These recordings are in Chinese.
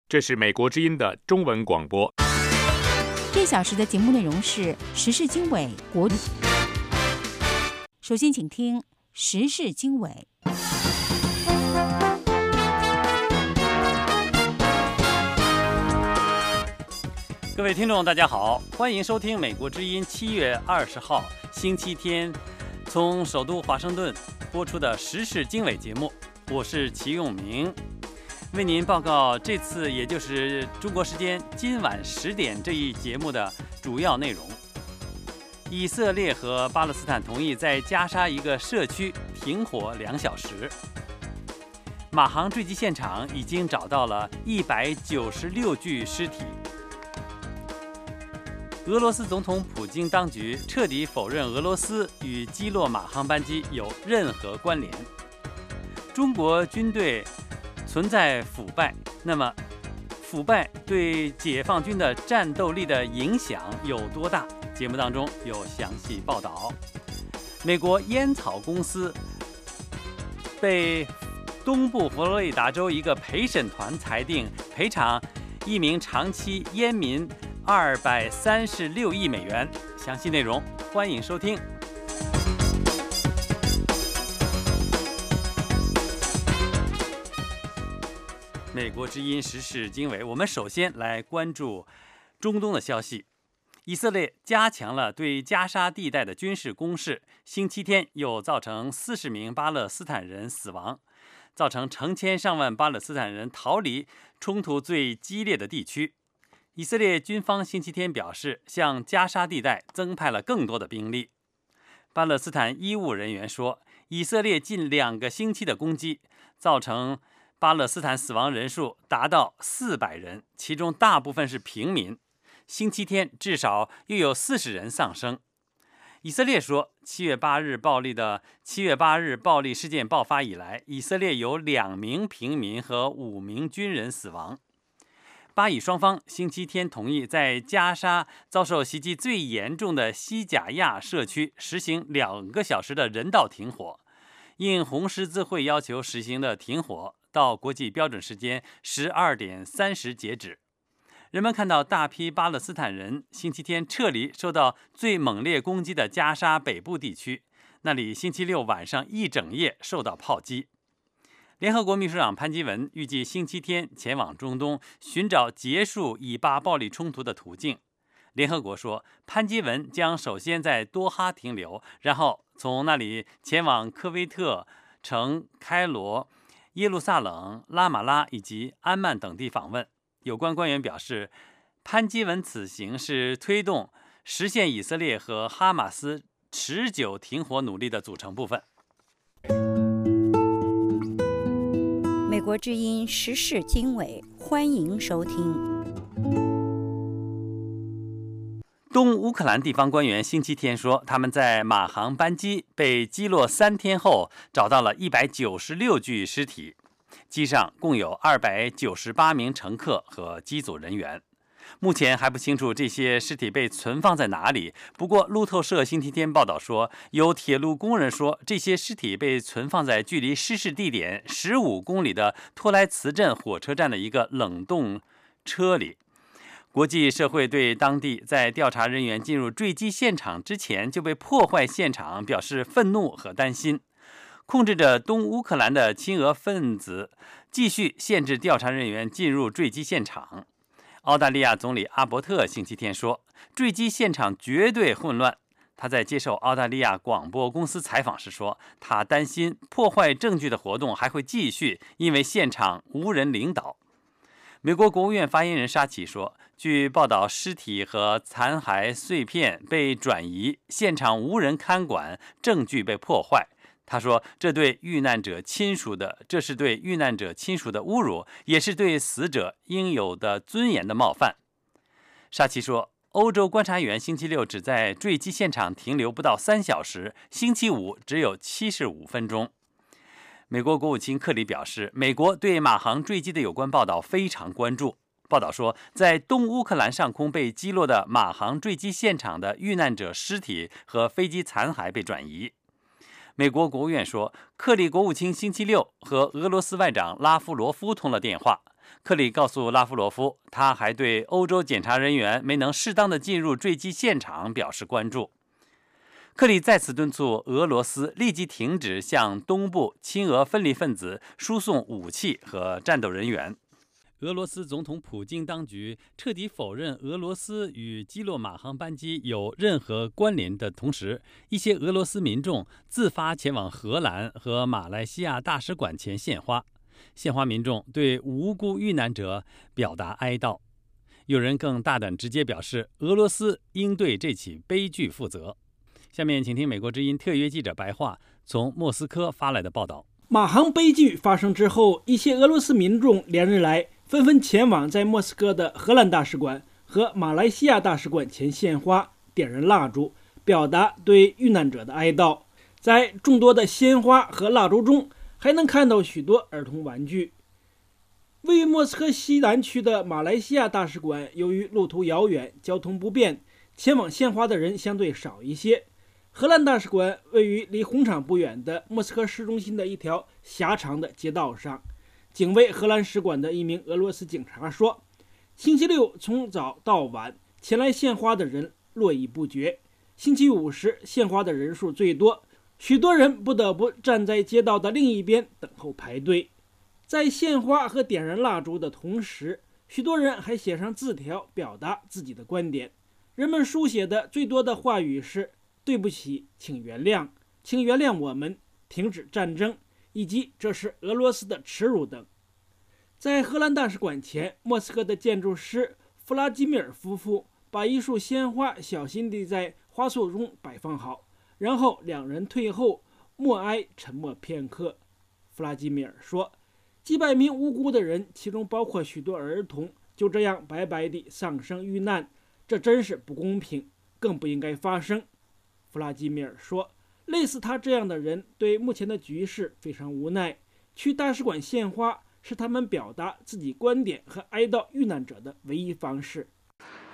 这是美国之音的中文广播。 这小时的节目内容是时事经纬国语。首先请听时事经纬。 各位听众大家好，欢迎收听美国之音7月20号星期天从首都华盛顿播出的时事经纬节目，我是齐永明，为您报告这次也就是中国时间今晚10点这一节目的主要内容。以色列和巴勒斯坦同意在加沙一个社区停火2小时。马航坠机现场已经找到了196具尸体。俄罗斯总统普京当局彻底否认俄罗斯与击落马航班机有任何关联。中国军队存在腐败，那么腐败对解放军的战斗力的影响有多大？节目当中有详细报道。美国烟草公司被东部佛罗里达州一个陪审团裁定赔偿一名长期烟民236亿美元。详细内容欢迎收听。美国之音时事经纬，我们首先来关注中东的消息。以色列加强了对加沙地带的军事攻势，星期天又造成40名巴勒斯坦人死亡，造成成千上万巴勒斯坦人逃离冲突最激烈的地区。以色列军方星期天表示，向加沙地带增派了更多的兵力。巴勒斯坦医务人员说，以色列近2个星期的攻击造成巴勒斯坦死亡人数达到400人，其中大部分是平民。星期天至少又有40人丧生。以色列说，7月8日暴力事件爆发以来，以色列有2名平民和5名军人死亡。巴以双方星期天同意在加沙遭受袭击最严重的西贾亚社区实行2个小时的人道停火。应红十字会要求实行的停火到国际标准时间12点30截止。人们看到大批巴勒斯坦人星期天撤离受到最猛烈攻击的加沙北部地区，那里星期六晚上一整夜受到炮击。联合国秘书长潘基文预计星期天前往中东，寻找结束以巴暴力冲突的途径。联合国说，潘基文将首先在多哈停留，然后从那里前往科威特城、开罗、耶路撒冷、拉马拉以及安曼等地访问。有关官员表示，潘基文此行是推动实现以色列和哈马斯持久停火努力的组成部分。 美国之音时事经纬，欢迎收听。 东乌克兰地方官员星期天说，他们在马航班机被击落3天后找到了196具尸体，机上共有298名乘客和机组人员。目前还不清楚这些尸体被存放在哪里，不过路透社星期天报道说，有铁路工人说，这些尸体被存放在距离失事地点15公里的托莱茨镇火车站的一个冷冻车里。国际社会对当地在调查人员进入坠机现场之前就被破坏现场表示愤怒和担心。控制着东乌克兰的亲俄分子继续限制调查人员进入坠机现场。澳大利亚总理阿伯特星期天说，坠机现场绝对混乱。他在接受澳大利亚广播公司采访时说，他担心破坏证据的活动还会继续，因为现场无人领导。美国国务院发言人沙奇说，据报道，尸体和残骸碎片被转移，现场无人看管，证据被破坏。他说，这是对遇难者亲属的侮辱，也是对死者应有的尊严的冒犯。沙奇说，欧洲观察员星期六只在坠机现场停留不到3小时，星期五只有75分钟。美国国务卿克里表示，美国对马航坠机的有关报道非常关注。报道说，在东乌克兰上空被击落的马航坠机现场的遇难者尸体和飞机残骸被转移。美国国务院说，克里国务卿星期六和俄罗斯外长拉夫罗夫通了电话， 克里告诉拉夫罗夫，他还对欧洲检查人员没能适当的进入坠机现场表示关注。克里再次敦促俄罗斯立即停止向东部亲俄分离分子输送武器和战斗人员。俄罗斯总统普京当局彻底否认俄罗斯与击落马航班机有任何关联的同时，一些俄罗斯民众自发前往荷兰和马来西亚大使馆前献花。献花民众对无辜遇难者表达哀悼，有人更大胆直接表示，俄罗斯应对这起悲剧负责。下面请听美国之音特约记者白桦从莫斯科发来的报道。 马航悲剧发生之后，一些俄罗斯民众连日来纷纷前往在莫斯科的荷兰大使馆和马来西亚大使馆前献花、点燃蜡烛，表达对遇难者的哀悼。在众多的鲜花和蜡烛中，还能看到许多儿童玩具。位于莫斯科西南区的马来西亚大使馆，由于路途遥远、交通不便，前往献花的人相对少一些。荷兰大使馆位于离红场不远的莫斯科市中心的一条狭长的街道上。警卫荷兰使馆的一名俄罗斯警察说，星期六从早到晚前来献花的人络绎不绝，星期五时献花的人数最多，许多人不得不站在街道的另一边等候排队。在献花和点燃蜡烛的同时，许多人还写上字条表达自己的观点。人们书写的最多的话语是对不起，请原谅，请原谅我们，停止战争，以及这是俄罗斯的耻辱等。在荷兰大使馆前，莫斯科的建筑师弗拉基米尔夫妇把一束鲜花小心地在花束中摆放好，然后两人退后默哀，沉默片刻。弗拉基米尔说，几百名无辜的人，其中包括许多儿童，就这样白白地丧生遇难，这真是不公平，更不应该发生。弗拉基米尔说，类似他这样的人对目前的局势非常无奈，去大使馆献花是他们表达自己观点和哀悼遇难者的唯一方式。弗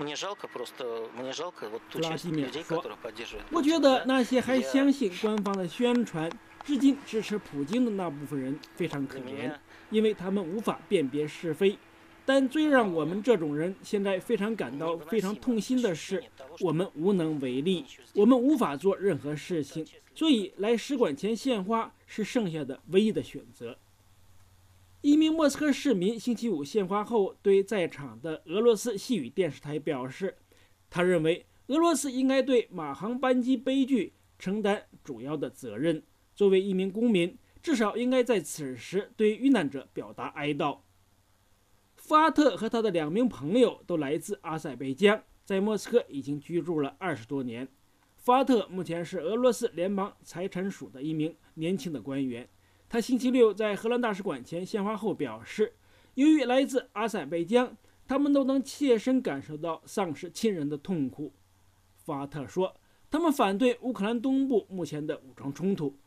拉基米尔说，我觉得那些还相信官方的宣传，至今支持普京的那部分人非常可怜，因为他们无法辨别是非。但最让我们这种人现在非常感到非常痛心的是，我们无能为力，我们无法做任何事情，所以来使馆前献花是剩下的唯一的选择。一名莫斯科市民星期五献花后对在场的俄罗斯西语电视台表示，他认为俄罗斯应该对马航班机悲剧承担主要的责任，作为一名公民，至少应该在此时对遇难者表达哀悼。福阿特和他的2名朋友都来自阿塞拜疆，在莫斯科已经居住了20多年。福阿特目前是俄罗斯联邦财产署的一名年轻的官员。他星期六在荷兰大使馆前献花后表示，由于来自阿塞拜疆，他们都能切身感受到丧失亲人的痛苦。福阿特说，他们反对乌克兰东部目前的武装冲突。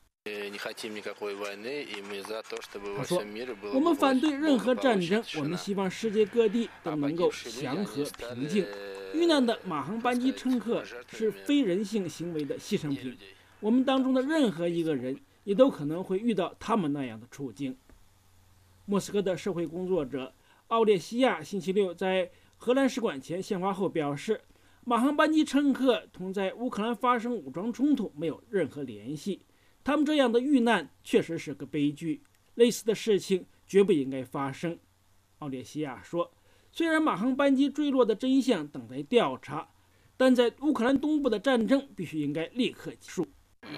他说，我们反对任何战争，我们希望世界各地都能够祥和平静。遇难的马航班机乘客是非人性行为的牺牲品，我们当中的任何一个人也都可能会遇到他们那样的处境。莫斯科的社会工作者奥列西亚星期六在荷兰使馆前献花后表示，马航班机乘客同在乌克兰发生武装冲突没有任何联系，他们这样的遇难确实是个悲剧，类似的事情绝不应该发生。奥列西亚说，虽然马航班机坠落的真相等待调查，但在乌克兰东部的战争必须应该立刻结束。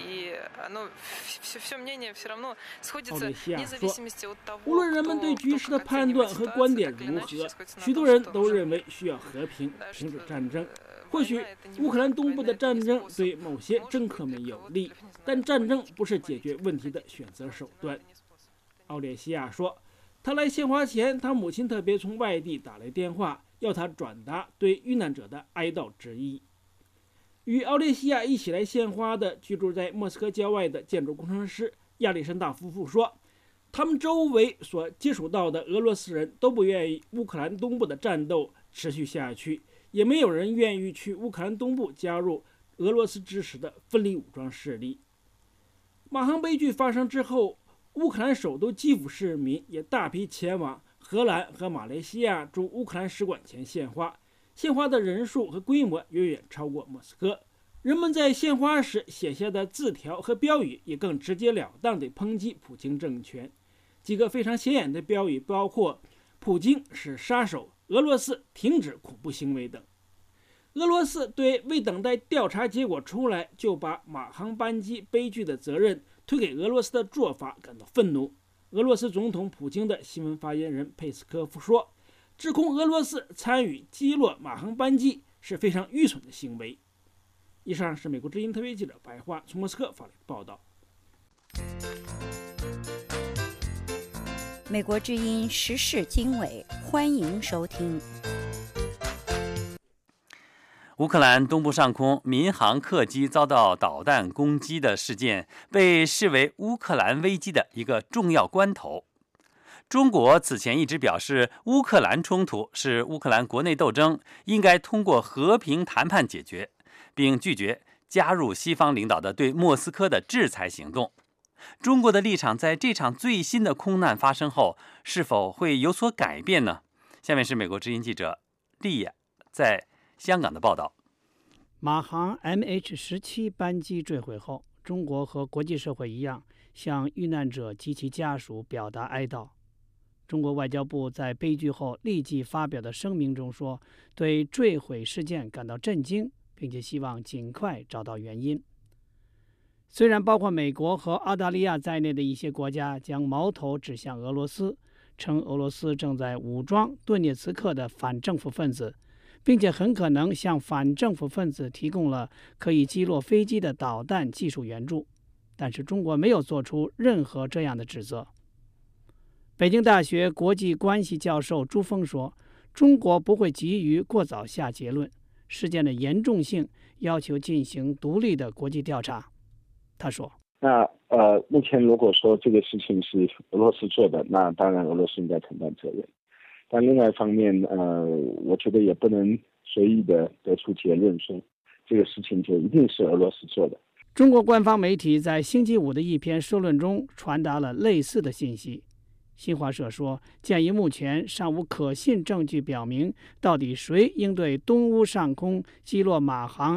奥列西亚说，无论人们对局势的判断和观点如何，许多人都认为需要和平，停止战争。或许乌克兰东部的战争对某些政客们有利，但战争不是解决问题的选择手段。奥列西亚说，他来献花前，他母亲特别从外地打来电话，要他转达对遇难者的哀悼之意。与奥列西亚一起来献花的居住在莫斯科郊外的建筑工程师亚历山大夫妇说，他们周围所接触到的俄罗斯人都不愿意乌克兰东部的战斗持续下去，也没有人愿意去乌克兰东部加入俄罗斯支持的分离武装势力。马航悲剧发生之后，乌克兰首都基辅市民也大批前往荷兰和马来西亚驻乌克兰使馆前献花，献花的人数和规模远远超过莫斯科。人们在献花时写下的字条和标语也更直截了当地抨击普京政权。几个非常显眼的标语包括普京是杀手，俄罗斯停止恐怖行为等。俄罗斯对未等待调查结果出来就把马航班机悲剧的责任推给俄罗斯的做法感到愤怒。俄罗斯总统普京的新闻发言人佩斯科夫说，指控俄罗斯参与击落马航班机是非常愚蠢的行为。以上是美国之音特别记者白桦从莫斯科发来的报道。 美国之音时事经纬，欢迎收听。 乌克兰东部上空民航客机遭到导弹攻击的事件被视为乌克兰危机的一个重要关头。中国此前一直表示，乌克兰冲突是乌克兰国内斗争，应该通过和平谈判解决，并拒绝加入西方领导的对莫斯科的制裁行动。中国的立场在这场最新的空难发生后，是否会有所改变呢？下面是美国之音记者丽亚在香港的报道。 马航 MH17 班机坠毁后，中国和国际社会一样，向遇难者及其家属表达哀悼。中国外交部在悲剧后立即发表的声明中说，对坠毁事件感到震惊，并且希望尽快找到原因。虽然包括美国和澳大利亚在内的一些国家将矛头指向俄罗斯，称俄罗斯正在武装顿涅茨克的反政府分子，并且很可能向反政府分子提供了可以击落飞机的导弹技术援助，但是中国没有做出任何这样的指责。北京大学国际关系教授朱峰说，中国不会急于过早下结论，事件的严重性要求进行独立的国际调查。他说， 目前如果说这个事情是俄罗斯做的，那当然俄罗斯应该承担责任。但另外一方面，我觉得也不能随意的得出结论，说这个事情就一定是俄罗斯做的。 中国官方媒体在星期五的一篇社论中传达了类似的信息。新华社说，鉴于目前尚无可信证据表明到底谁应对东乌上空击落马航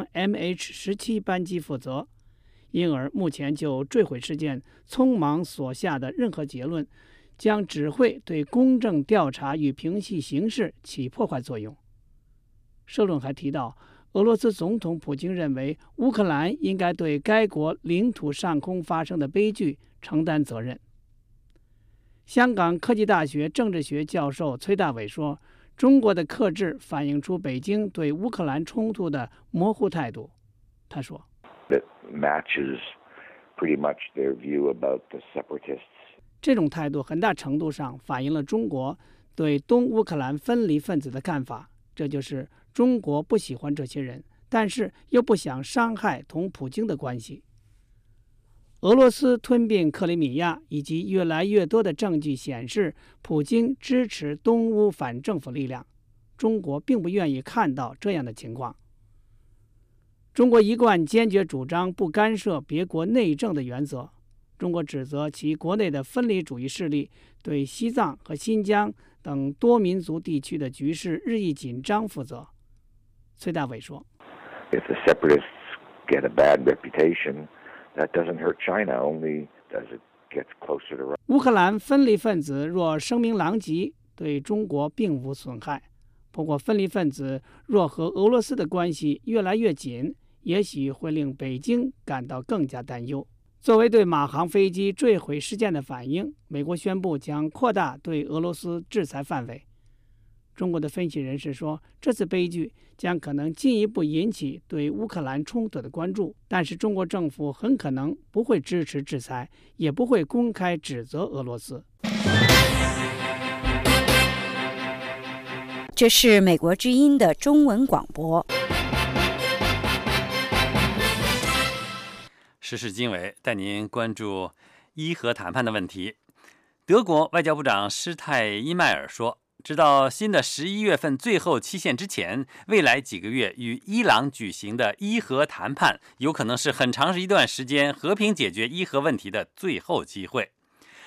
MH17 班机负责，因而目前就坠毁事件匆忙所下的任何结论将只会对公正调查与平息形势起破坏作用。社论还提到，俄罗斯总统普京认为乌克兰应该对该国领土上空发生的悲剧承担责任。香港科技大学政治学教授崔大伟说，中国的克制反映出北京对乌克兰冲突的模糊态度。他说， That matches pretty much their view about the separatists. 这种态度很大程度上反映了中国对东乌克兰分离分子的看法，这就是中国不喜欢这些人，但是又不想伤害同普京的关系。俄罗斯吞并克里米亚以及越来越多的证据显示，普京支持东乌反政府力量，中国并不愿意看到这样的情况。中国一贯坚决主张不干涉别国内政的原则，中国指责其国内的分离主义势力对西藏和新疆等多民族地区的局势日益紧张负责。崔大伟说， If the separatists get a bad reputation, that doesn't hurt China, only does it get closer to Russia. 乌克兰分离分子若声名狼藉，对中国并无损害。不过分离分子若和俄罗斯的关系越来越紧，也许会令北京感到更加担忧。作为对马航飞机坠毁事件的反应，美国宣布将扩大对俄罗斯制裁范围。中国的分析人士说，这次悲剧将可能进一步引起对乌克兰冲突的关注，但是中国政府很可能不会支持制裁，也不会公开指责俄罗斯。 这是美国之音的中文广播。 时事经纬带您关注伊核谈判的问题。德国外交部长施泰因迈尔说，直到新的11月份最后期限之前，未来几个月与伊朗举行的伊核谈判有可能是很长一段时间和平解决伊核问题的最后机会。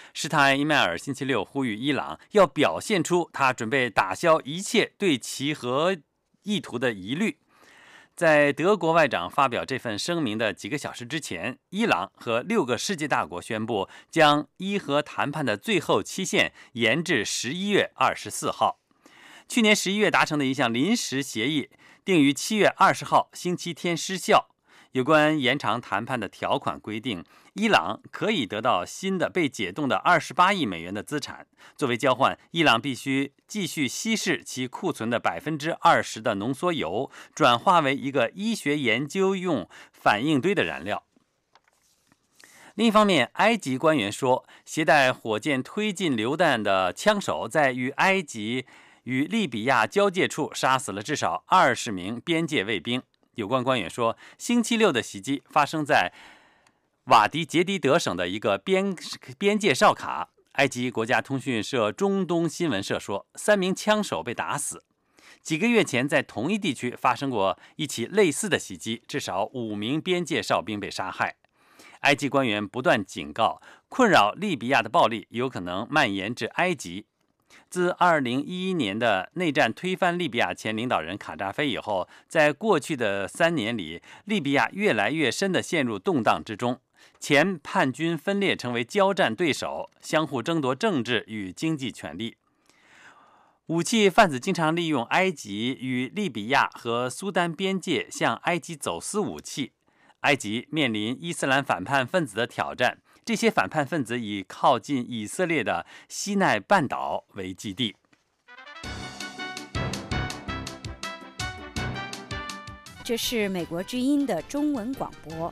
施泰因迈尔星期六呼吁伊朗要表现出他准备打消一切对其核意图的疑虑。在德国外长发表这份声明的几个小时之前，伊朗和6个世界大国宣布将伊核谈判的最后期限延至11月24号。去年11月达成的一项临时协议定于7月20号星期天失效。有关延长谈判的条款规定，伊朗可以得到新的被解冻的28亿美元的资产，作为交换，伊朗必须继续稀释其库存的20%的浓缩铀，转化为一个医学研究用反应堆的燃料。另一方面，埃及官员说，携带火箭推进榴弹的枪手在与埃及与利比亚交界处杀死了至少20名边界卫兵。有关官员说，星期六的袭击发生在瓦迪杰迪德省的一个边界哨卡。埃及国家通讯社中东新闻社说，3名枪手被打死。几个月前，在同一地区发生过一起类似的袭击，至少5名边界哨兵被杀害。埃及官员不断警告，困扰利比亚的暴力有可能蔓延至埃及。自2011年的内战推翻利比亚前领导人卡扎菲以后，在过去的3年里，利比亚越来越深地陷入动荡之中。前叛军分裂成为交战对手，相互争夺政治与经济权利。武器贩子经常利用埃及与利比亚和苏丹边界向埃及走私武器。埃及面临伊斯兰反叛分子的挑战，这些反叛分子以靠近以色列的西奈半岛为基地。 这是美国之音的中文广播。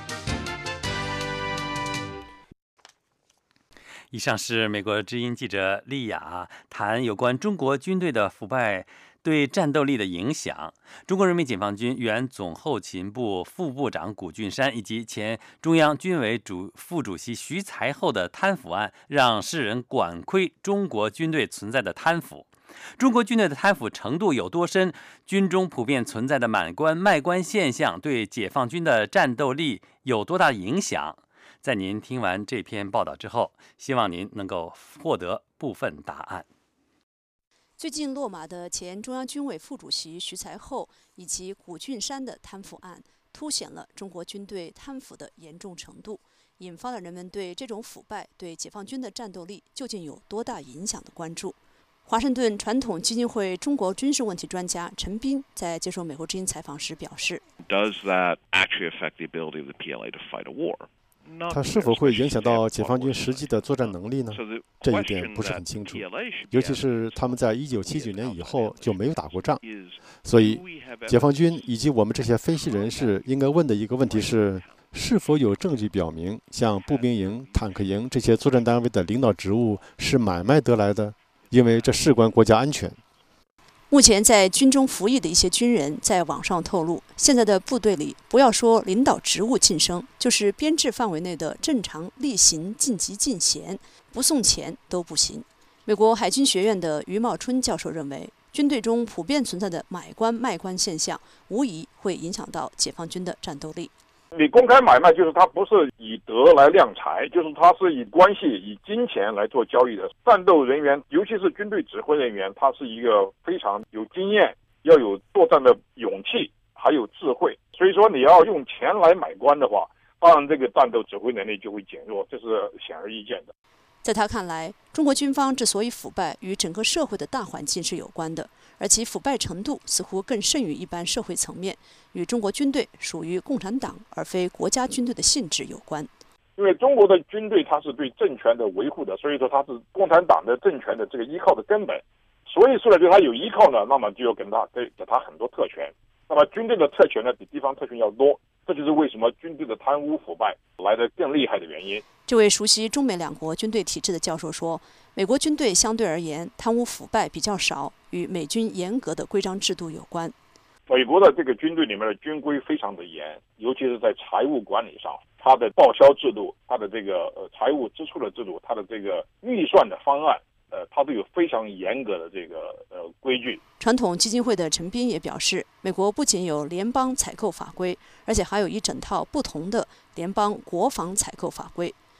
以上是美国之音记者丽雅谈有关中国军队的腐败对战斗力的影响。中国人民解放军原总后勤部副部长谷俊山以及前中央军委副主席徐才厚的贪腐案，让世人管窥中国军队存在的贪腐。中国军队的贪腐程度有多深？军中普遍存在的满官卖官现象对解放军的战斗力有多大影响？在您听完这篇报道之后，希望您能够获得部分答案。 最近落马的前中央军委副主席徐才厚以及谷俊山的贪腐案，凸显了中国军队贪腐的严重程度，引发了人们对这种腐败对解放军的战斗力究竟有多大影响的关注。华盛顿传统基金会中国军事问题专家陈斌在接受美国之音采访时表示 ：“Does that actually affect the ability of the PLA to fight a war? 它是否会影响到解放军实际的作战能力呢？这一点不是很清楚，尤其是他们在1979年以后就没有打过仗。所以，解放军以及我们这些分析人士应该问的一个问题是：是否有证据表明，像步兵营、坦克营这些作战单位的领导职务是买卖得来的？因为这事关国家安全。” 目前在军中服役的一些军人在网上透露，现在的部队里不要说领导职务晋升，就是编制范围内的正常例行晋级进衔，不送钱都不行。美国海军学院的余茂春教授认为，军队中普遍存在的买官卖官现象，无疑会影响到解放军的战斗力。 你公开买卖，就是他不是以德来量财，就是他是以关系、以金钱来做交易的。战斗人员，尤其是军队指挥人员，他是一个非常有经验，要有作战的勇气，还有智慧。所以说，你要用钱来买官的话，当然这个战斗指挥能力就会减弱，这是显而易见的。 在他看来，中国军方之所以腐败，与整个社会的大环境是有关的，而其腐败程度似乎更甚于一般社会层面，与中国军队属于共产党而非国家军队的性质有关。 因为中国的军队它是对政权的维护的，所以说它是共产党的政权的这个依靠的根本。所以说呢，对它有依靠呢，那么就要给它很多特权。那么军队的特权呢，比地方特权要多，这就是为什么军队的贪污腐败来得更厉害的原因。 这位熟悉中美两国军队体制的教授说，美国军队相对而言贪污腐败比较少，与美军严格的规章制度有关。 美国的这个军队里面的军规非常的严，尤其是在财务管理上，它的报销制度，它的这个财务支出的制度，它的这个预算的方案，它都有非常严格的这个规矩。 传统基金会的陈斌也表示，美国不仅有联邦采购法规，而且还有一整套不同的联邦国防采购法规。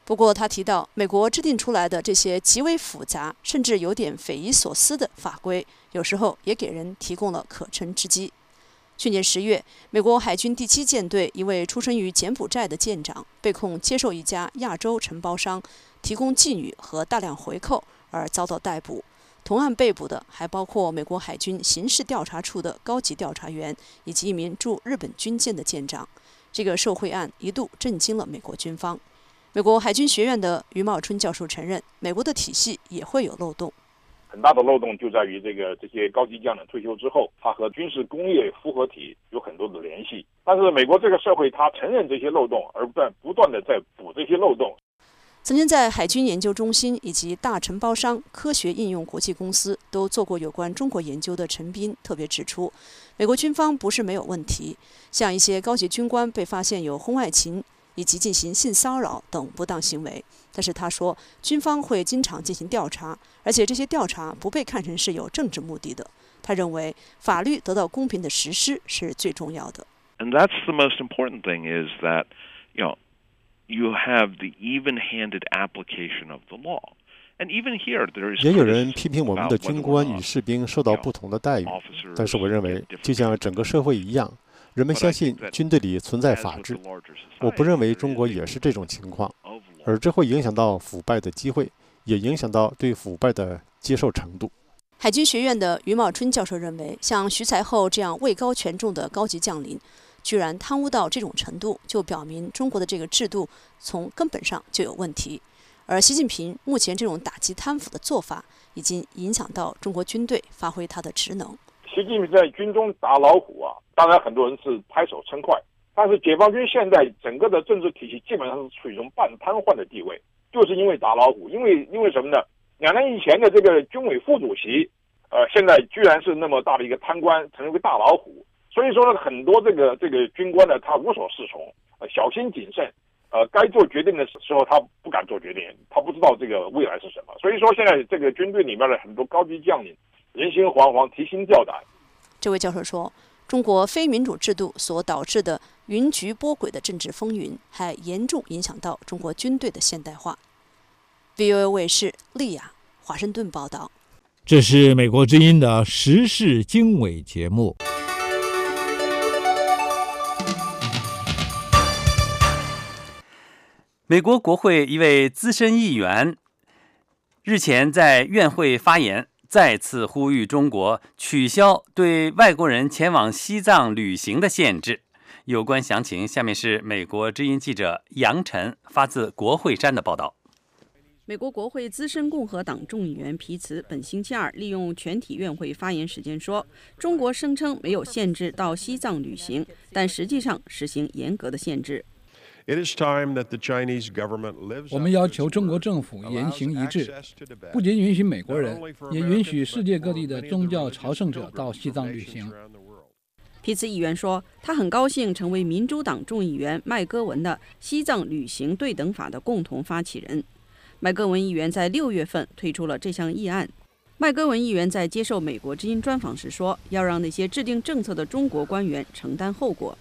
不过，他提到，美国制定出来的这些极为复杂，甚至有点匪夷所思的法规，有时候也给人提供了可乘之机。去年10月，美国海军第7舰队一位出身于柬埔寨的舰长被控接受一家亚洲承包商提供妓女和大量回扣而遭到逮捕。同案被捕的还包括美国海军刑事调查处的高级调查员以及一名驻日本军舰的舰长。这个受贿案一度震惊了美国军方。美国海军学院的余茂春教授承认，美国的体系也会有漏洞。 很大的漏洞就在于这些高级将领退休之后，他和军事工业复合体有很多的联系。但是美国这个社会，他承认这些漏洞，而不断的在补这些漏洞。 曾经在海军研究中心以及大承包商科学应用国际公司都做过有关中国研究的陈斌特别指出，美国军方不是没有问题，像一些高级军官被发现有婚外情以及进行性骚扰等不当行为，但是他说，军方会经常进行调查，而且这些调查不被看成是有政治目的的。他认为，法律得到公平的实施是最重要的。 And that's the most important thing is that, you have the even-handed application of the law. And even here, there is 也有人批评我们的军官与士兵受到不同的待遇，但是我认为，就像整个社会一样，人们相信军队里存在法治。我不认为中国也是这种情况，而这会影响到腐败的机会，也影响到对腐败的接受程度。 海军学院的余茂春教授认为，像徐才厚这样位高权重的高级将领，居然贪污到这种程度，就表明中国的这个制度从根本上就有问题。而习近平目前这种打击贪腐的做法，已经影响到中国军队发挥它的职能。 习近平在军中打老虎啊，当然很多人是拍手称快，但是解放军现在整个的政治体系基本上是处于一种半瘫痪的地位，就是因为打老虎，因为什么呢？2年以前的这个军委副主席，现在居然是那么大的一个贪官，成为个大老虎。所以说呢，很多这个军官呢，他无所适从，小心谨慎，该做决定的时候他不敢做决定，他不知道这个未来是什么。所以说现在这个军队里面的很多高级将领人心惶惶，提心吊胆。 这位教授说，中国非民主制度所导致的云踞波诡的政治风云，还严重影响到中国军队的现代化。VOA 卫视利亚华盛顿报道。 这是美国之音的时事经纬节目。 美国国会一位资深议员日前在院会发言，再次呼吁中国取消对外国人前往西藏旅行的限制。有关详情，下面是美国之音记者杨晨发自国会山的报道。 美国国会资深共和党众议员皮茨本星期二利用全体院会发言时间说，中国声称没有限制到西藏旅行，但实际上实行严格的限制。 我们要求中国政府言行一致，不仅允许美国人，也允许世界各地的宗教朝圣者到西藏旅行。 皮茨议员说，他很高兴成为民主党众议员麦戈文的西藏旅行对等法的共同发起人。麦戈文议员在6月份推出了这项议案。麦戈文议员在接受美国之音专访时说，要让那些制定政策的中国官员承担后果。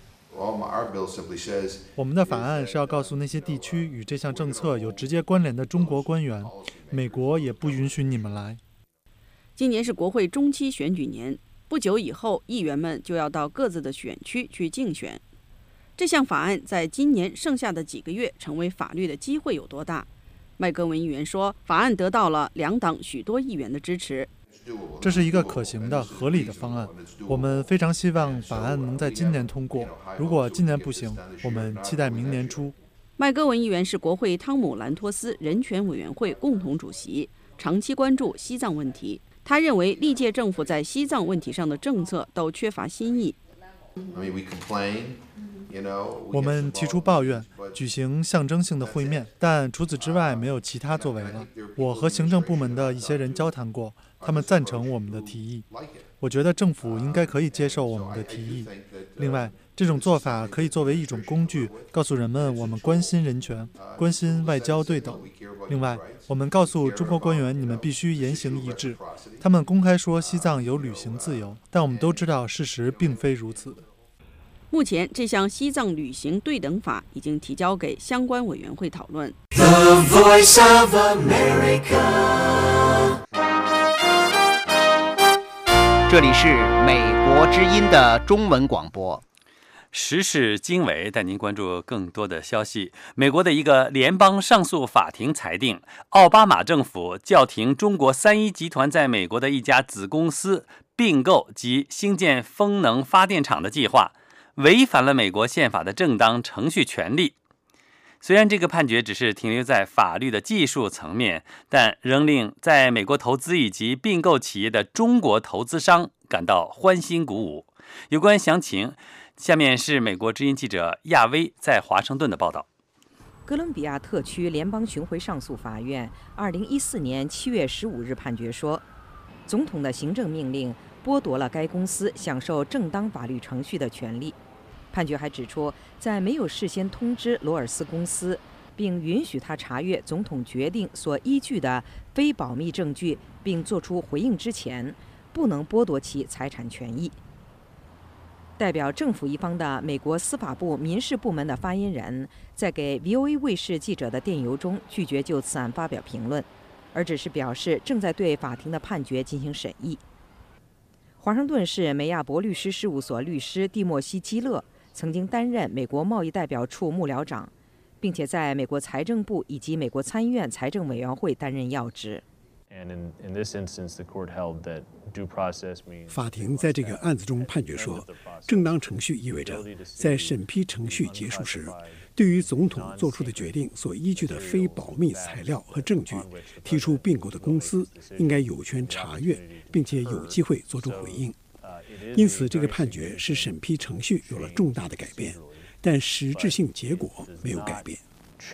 我们的法案是要告诉那些地区与这项政策有直接关联的中国官员，美国也不允许你们来。 今年是国会中期选举年，不久以后，议员们就要到各自的选区去竞选。这项法案在今年剩下的几个月成为法律的机会有多大？麦戈文议员说，法案得到了两党许多议员的支持。 这是一个可行的、合理的方案。我们非常希望法案能在今年通过。如果今年不行，我们期待明年初。 麦戈文议员是国会汤姆·兰托斯人权委员会共同主席，长期关注西藏问题。他认为历届政府在西藏问题上的政策都缺乏新意。 我们提出抱怨，举行象征性的会面，但除此之外没有其他作为了。我和行政部门的一些人交谈过，他们赞成我们的提议。我觉得政府应该可以接受我们的提议。另外，这种做法可以作为一种工具，告诉人们我们关心人权，关心外交对等。另外，我们告诉中国官员，你们必须言行一致。他们公开说西藏有旅行自由，但我们都知道事实并非如此。 目前，这项西藏旅行对等法已经提交给相关委员会讨论。 The Voice of America。 这里是美国之音的中文广播。 时事经纬带您关注更多的消息。美国的一个联邦上诉法庭裁定，奥巴马政府叫停中国3一集团在美国的一家子公司并购及兴建风能发电厂的计划，违反了美国宪法的正当程序权利。虽然这个判决只是停留在法律的技术层面，但仍令在美国投资以及并购企业的中国投资商感到欢欣鼓舞。有关详情，下面是美国之音记者亚威在华盛顿的报道。 哥伦比亚特区联邦巡回上诉法院2014年7月15日判决说，总统的行政命令剥夺了该公司享受正当法律程序的权利。判决还指出，在没有事先通知罗尔斯公司，并允许他查阅总统决定所依据的非保密证据并作出回应之前，不能剥夺其财产权益。代表政府一方的美国司法部民事部门的发言人在给 VOA 卫视记者的电邮中拒绝就此案发表评论，而只是表示正在对法庭的判决进行审议。华盛顿市梅亚伯律师事务所律师蒂莫西·基勒曾经担任美国贸易代表处幕僚长，并且在美国财政部以及美国参议院财政委员会担任要职。 法庭在这个案子中判决说，正当程序意味着在审批程序结束时，对于总统做出的决定所依据的非保密材料和证据，提出并购的公司应该有权查阅，并且有机会做出回应。因此，这个判决使审批程序有了重大的改变，但实质性结果没有改变。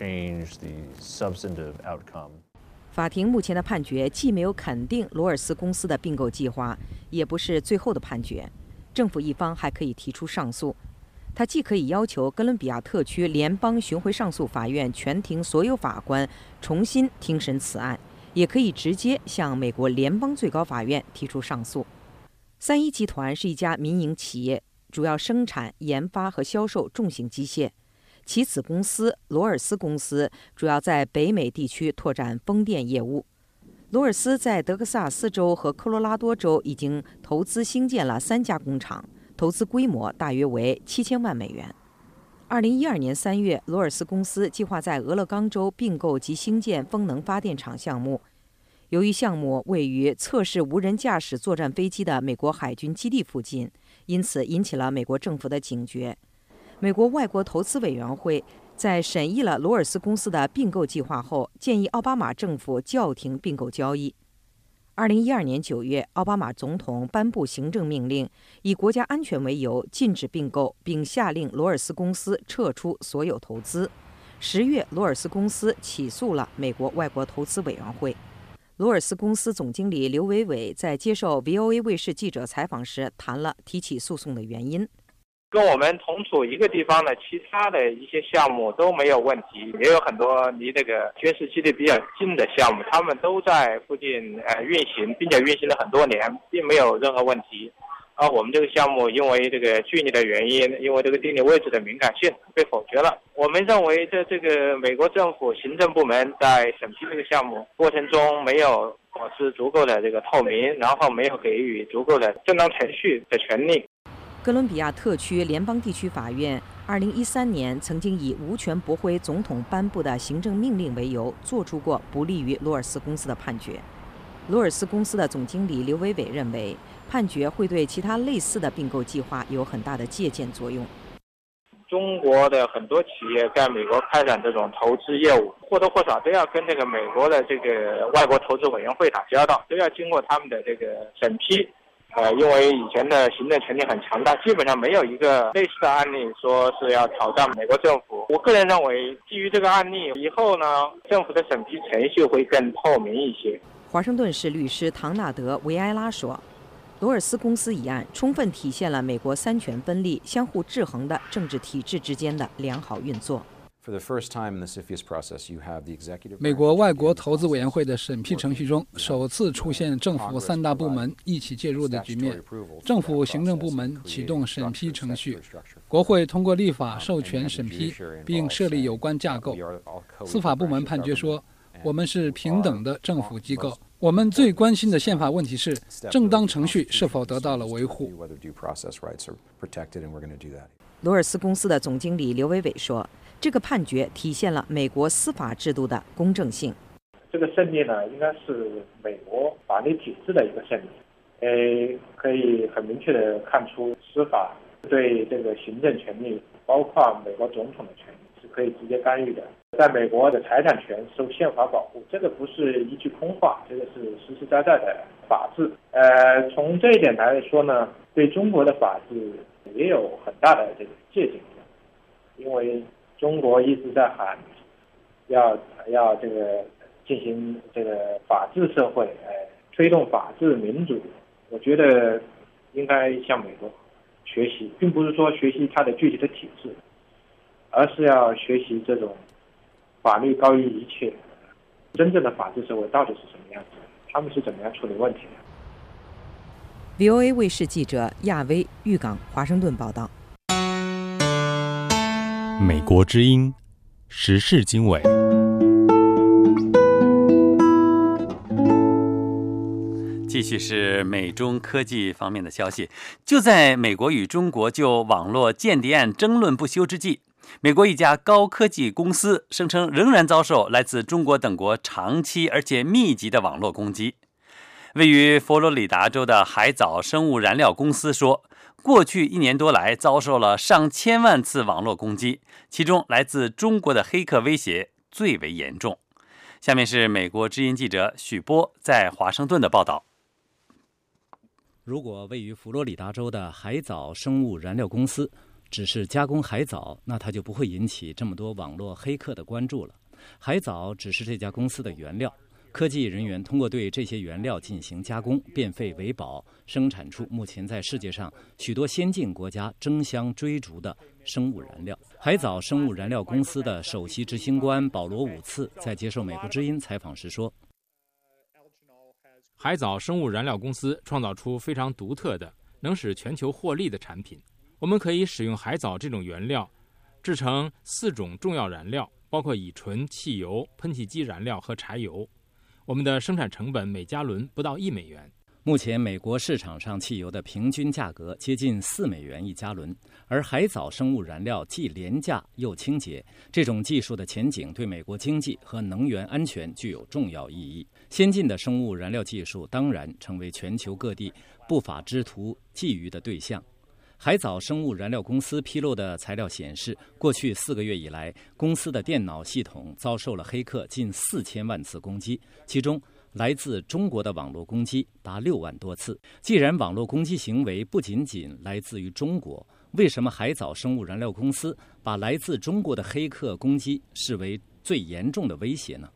法庭目前的判决既没有肯定罗尔斯公司的并购计划，也不是最后的判决。政府一方还可以提出上诉，他既可以要求哥伦比亚特区联邦巡回上诉法院全庭所有法官重新听审此案，也可以直接向美国联邦最高法院提出上诉。3一集团是一家民营企业，主要生产、研发和销售重型机械。其子公司罗尔斯公司主要在北美地区拓展风电业务。罗尔斯在德克萨斯州和科罗拉多州已经投资兴建了3家工厂，投资规模大约为7000万美元。2012年3月，罗尔斯公司计划在俄勒冈州并购及兴建风能发电厂项目。由于项目位于测试无人驾驶作战飞机的美国海军基地附近，因此引起了美国政府的警觉。美国外国投资委员会在审议了罗尔斯公司的并购计划后，建议奥巴马政府叫停并购交易。2012年9月，奥巴马总统颁布行政命令，以国家安全为由禁止并购，并下令罗尔斯公司撤出所有投资。10月，罗尔斯公司起诉了美国外国投资委员会。罗尔斯公司总经理刘伟伟在接受 VOA 卫视记者采访时谈了提起诉讼的原因。 跟我们同处一个地方的其他的一些项目都没有问题，也有很多离这个军事基地比较近的项目，他们都在附近运行，并且运行了很多年，并没有任何问题。而我们这个项目因为这个距离的原因，因为这个地理位置的敏感性被否决了。我们认为这个美国政府行政部门在审批这个项目过程中没有保持足够的这个透明，然后没有给予足够的正当程序的权利。 哥伦比亚特区联邦地区法院2013年曾经以无权驳回总统颁布的行政命令为由，作出过不利于罗尔斯公司的判决。罗尔斯公司的总经理刘伟伟认为，判决会对其他类似的并购计划有很大的借鉴作用。 中国的很多企业在美国开展这种投资业务，或多或少都要跟这个美国的这个外国投资委员会打交道，都要经过他们的这个审批。因为以前的行政权力很强大，基本上没有一个类似的案例说是要挑战美国政府。我个人认为，基于这个案例，以后呢，政府的审批程序会更透明一些。 华盛顿市律师唐纳德·维埃拉说，罗尔斯公司一案充分体现了美国三权分立、相互制衡的政治体制之间的良好运作。 美国外国投资委员会的审批程序中，首次出现政府3大部门一起介入的局面。政府行政部门启动审批程序，国会通过立法授权审批，并设立有关架构。司法部门判决说，我们是平等的政府机构，我们最关心的宪法问题是正当程序是否得到了维护。 罗尔斯公司的总经理刘伟伟说，这个判决体现了美国司法制度的公正性。 这个胜利呢，应该是美国法律体制的一个胜利。可以很明确的看出，司法对这个行政权力，包括美国总统的权力，是可以直接干预的。在美国的财产权受宪法保护，这个不是一句空话，这个是实实在在的法治。从这一点来说呢，对中国的法治也有很大的这个借鉴，因为中国一直在喊要这个进行这个法治社会，推动法治民主。我觉得应该向美国学习，并不是说学习它的具体的体制，而是要学习这种法律高于一切，真正的法治社会到底是什么样子，他们是怎么样处理问题的。 VOA 卫视记者亚威玉港华盛顿报道。 美国之音时事经纬。 继续是美中科技方面的消息。就在美国与中国就网络间谍案争论不休之际，美国一家高科技公司声称仍然遭受来自中国等国长期而且密集的网络攻击。位于佛罗里达州的海藻生物燃料公司说，过去1年多来遭受了上千万次网络攻击，其中来自中国的黑客威胁最为严重。下面是美国之音记者许波在华盛顿的报道。 如果位于佛罗里达州的海藻生物燃料公司只是加工海藻，那它就不会引起这么多网络黑客的关注了。海藻只是这家公司的原料，科技人员通过对这些原料进行加工，变废为宝，生产出目前在世界上许多先进国家争相追逐的生物燃料。海藻生物燃料公司的首席执行官保罗·伍茨在接受美国之音采访时说， 海藻生物燃料公司创造出非常独特的能使全球获利的产品。我们可以使用海藻这种原料制成4种重要燃料，包括乙醇、汽油、喷气机燃料和柴油。我们的生产成本每加仑不到1美元。 目前美国市场上汽油的平均价格接近4美元1加仑，而海藻生物燃料既廉价又清洁，这种技术的前景对美国经济和能源安全具有重要意义。先进的生物燃料技术当然成为全球各地不法之徒觊觎的对象。海藻生物燃料公司披露的材料显示，过去4个月以来，公司的电脑系统遭受了黑客近4000万次攻击，其中来自中国的网络攻击达6万多次。既然网络攻击行为不仅仅来自于中国，为什么海藻生物燃料公司把来自中国的黑客攻击视为最严重的威胁呢？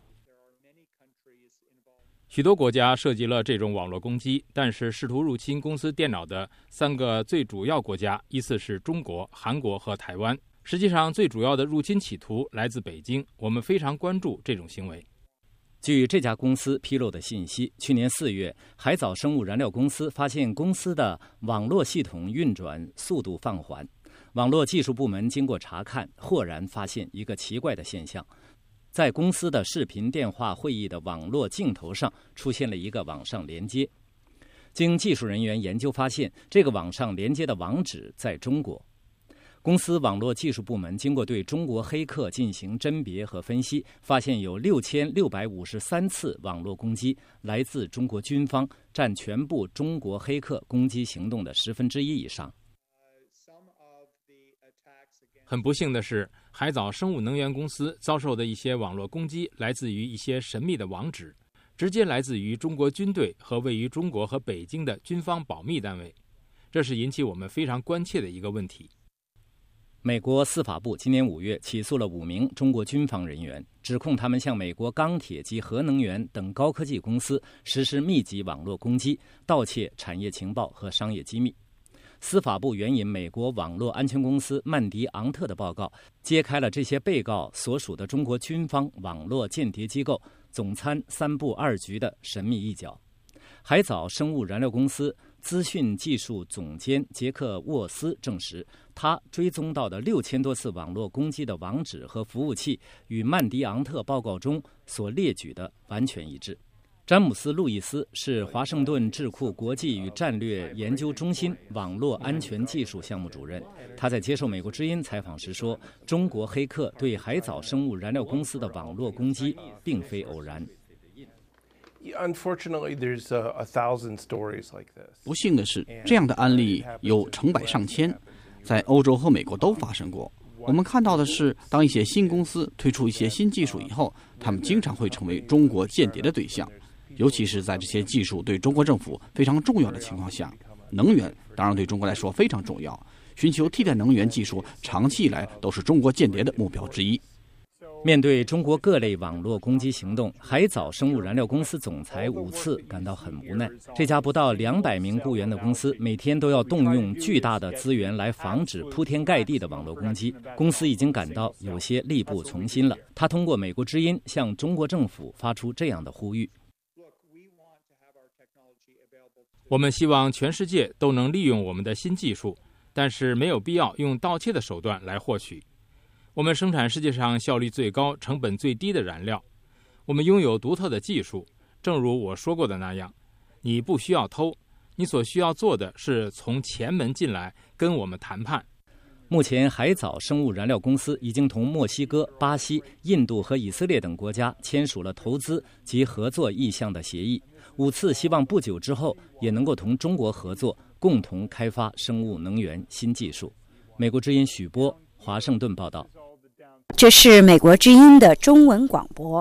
许多国家涉及了这种网络攻击，但是试图入侵公司电脑的3个最主要国家依次是中国、韩国和台湾。实际上，最主要的入侵企图来自北京，我们非常关注这种行为。 据这家公司披露的信息，去年4月，海藻生物燃料公司发现公司的网络系统运转速度放缓。网络技术部门经过查看，豁然发现一个奇怪的现象。在公司的视频电话会议的网络镜头上出现了一个网上连接。经技术人员研究发现，这个网上连接的网址在中国。公司网络技术部门经过对中国黑客进行甄别和分析，发现有6653次网络攻击来自中国军方，占全部中国黑客攻击行动的1/10以上。 很不幸的是，海藻生物能源公司遭受的一些网络攻击来自于一些神秘的网址，直接来自于中国军队和位于中国和北京的军方保密单位，这是引起我们非常关切的一个问题。 美国司法部今年5月起诉了5名中国军方人员，指控他们向美国钢铁及核能源等高科技公司实施密集网络攻击，盗窃产业情报和商业机密。 司法部援引美国网络安全公司曼迪昂特的报告，揭开了这些被告所属的中国军方网络间谍机构总参3部2局的神秘一角。海藻生物燃料公司资讯技术总监杰克沃斯证实，他追踪到的6000多次网络攻击的网址和服务器与曼迪昂特报告中所列举的完全一致。詹姆斯·路易斯是华盛顿智库国际与战略研究中心网络安全技术项目主任。他在接受美国之音采访时说，中国黑客对海藻生物燃料公司的网络攻击并非偶然。 不幸的是，这样的案例有成百上千，在欧洲和美国都发生过。我们看到的是，当一些新公司推出一些新技术以后，他们经常会成为中国间谍的对象，尤其是在这些技术对中国政府非常重要的情况下。能源当然对中国来说非常重要，寻求替代能源技术长期以来都是中国间谍的目标之一。 面对中国各类网络攻击行动，海藻生物燃料公司总裁伍次感到很无奈。这家不到200名雇员的公司，每天都要动用巨大的资源来防止铺天盖地的网络攻击。公司已经感到有些力不从心了。他通过美国之音向中国政府发出这样的呼吁： 我们希望全世界都能利用我们的新技术，但是没有必要用盗窃的手段来获取。我们生产世界上效率最高、成本最低的燃料。我们拥有独特的技术，正如我说过的那样，你不需要偷，你所需要做的是从前门进来跟我们谈判。 目前，海藻生物燃料公司已经同墨西哥、巴西、印度和以色列等国家签署了投资及合作意向的协议。伍次希望不久之后也能够同中国合作，共同开发生物能源新技术。美国之音许波，华盛顿报道。 这是美国之音的中文广播。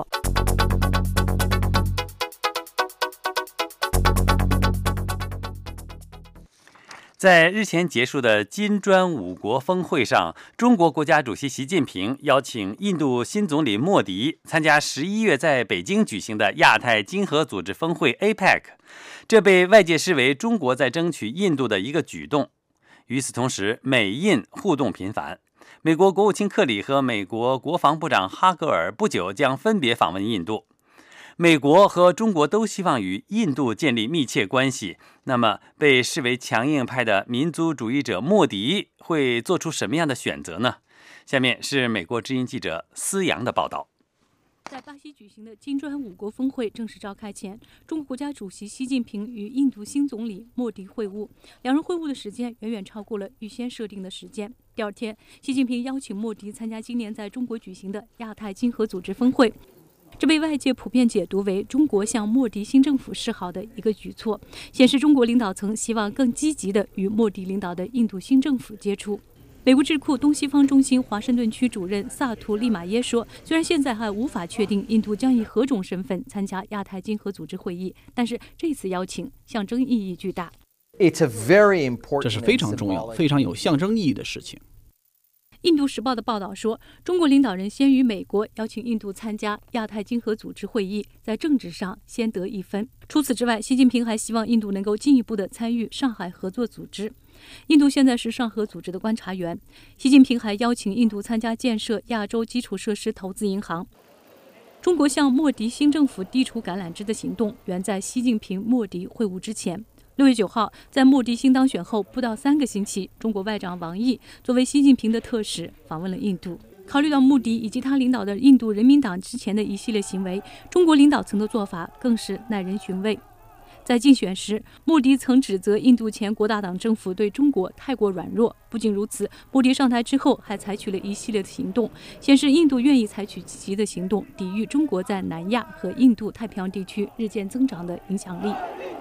在日前结束的金砖5国峰会上，中国国家主席习近平邀请印度新总理莫迪参加11月在北京举行的亚太经合组织峰会 APEC， 这被外界视为中国在争取印度的一个举动。与此同时，美印互动频繁。美国国务卿克里和美国国防部长哈格尔不久将分别访问印度。美国和中国都希望与印度建立密切关系，那么被视为强硬派的民族主义者莫迪会做出什么样的选择呢？下面是美国之音记者思阳的报道。 在巴西举行的金砖5国峰会正式召开前，中国国家主席习近平与印度新总理莫迪会晤，两人会晤的时间远远超过了预先设定的时间。第二天，习近平邀请莫迪参加今年在中国举行的亚太经合组织峰会，这被外界普遍解读为中国向莫迪新政府示好的一个举措，显示中国领导层希望更积极地与莫迪领导的印度新政府接触。美国智库东西方中心华盛顿区主任萨图利马耶说，虽然现在还无法确定印度将以何种身份参加亚太经合组织会议，但是这次邀请象征意义巨大。 这是非常重要、非常有象征意义的事情。 印度时报的报道说，中国领导人先于美国邀请印度参加亚太经合组织会议，在政治上先得一分。除此之外，习近平还希望印度能够进一步的参与上海合作组织。印度现在是上合组织的观察员。习近平还邀请印度参加建设亚洲基础设施投资银行。中国向莫迪新政府递出橄榄枝的行动源在习近平莫迪会晤之前。6月9号，在莫迪新当选后不到3个星期，中国外长王毅作为习近平的特使访问了印度。考虑到莫迪以及他领导的印度人民党之前的一系列行为，中国领导层的做法更是耐人寻味。在竞选时，莫迪曾指责印度前国大党政府对中国太过软弱。不仅如此，莫迪上台之后还采取了一系列的行动，显示印度愿意采取积极的行动，抵御中国在南亚和印度太平洋地区日渐增长的影响力。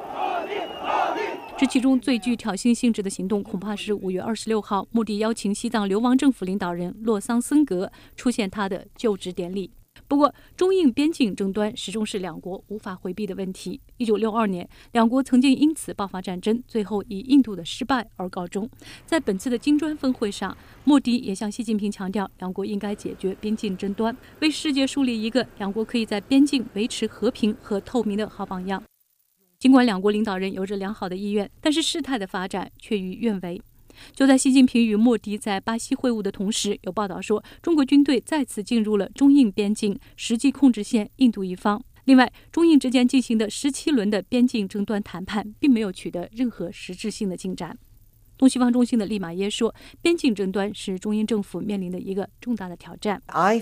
这其中最具挑衅性质的行动，恐怕是5月26号，莫迪邀请西藏流亡政府领导人洛桑森格出现他的就职典礼。不过，中印边境争端始终是两国无法回避的问题。1962年，两国曾经因此爆发战争，最后以印度的失败而告终。在本次的金砖峰会上，莫迪也向习近平强调，两国应该解决边境争端，为世界树立一个两国可以在边境维持和平和透明的好榜样。 尽管两国领导人有着良好的意愿，但是事态的发展却与愿违。就在习近平与莫迪在巴西会晤的同时，有报道说，中国军队再次进入了中印边境实际控制线印度一方。另外，中印之间进行的17轮的边境争端谈判并没有取得任何实质性的进展。东西方中心的利马耶说，边境争端是中印政府面临的一个重大的挑战。